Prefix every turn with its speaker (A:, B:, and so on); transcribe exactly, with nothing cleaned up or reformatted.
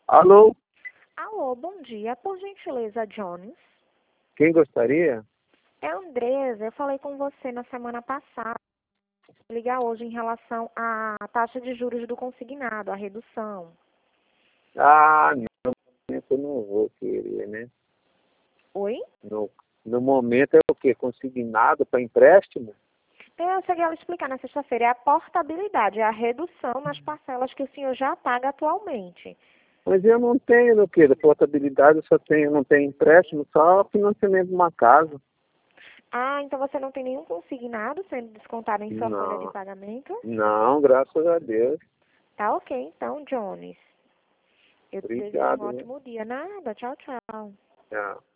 A: Alô?
B: Alô, bom dia. Por gentileza, Jones.
A: Quem gostaria?
B: É Andresa. Eu falei com você na semana passada. Vou ligar hoje em relação à taxa de juros do consignado, a redução.
A: Ah, não, no momento eu não vou querer, né?
B: Oi?
A: No, no momento é o quê? Consignado para empréstimo?
B: Eu cheguei a lhe explicar na sexta-feira. É a portabilidade, é a redução nas parcelas que o senhor já paga atualmente.
A: Mas eu não tenho no quê? Da portabilidade, eu só tenho, não tenho empréstimo, só financiamento de uma casa.
B: Ah, então você não tem nenhum consignado sendo descontado em sua folha de
A: Não,
B: pagamento?
A: não, graças a Deus.
B: Tá ok, então, Jones. Eu desejo um
A: Obrigado, né?
B: ótimo dia. Nada, tchau, tchau.
A: Tchau.